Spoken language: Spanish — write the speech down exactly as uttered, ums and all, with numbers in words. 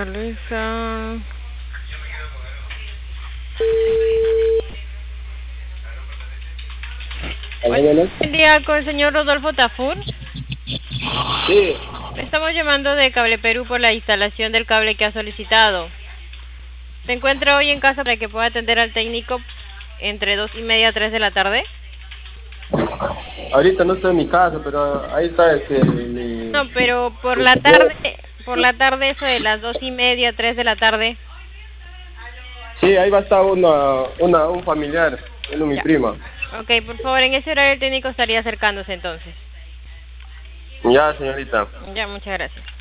Luisa. Buen día con el señor Rodolfo Tafur. Sí. Le estamos llamando de Cable Perú por la instalación del cable que ha solicitado. ¿Se encuentra hoy en casa para que pueda atender al técnico entre dos y media a tres de la tarde? Ahorita no estoy en mi casa, pero ahí está este mi... No, pero por la tarde, por la tarde eso de las dos y media, tres de la tarde. Sí, ahí va a estar una, una, un familiar, uno mi Ya. prima. Ok, por favor, en ese horario el técnico estaría acercándose entonces. Ya, señorita. Ya, muchas gracias.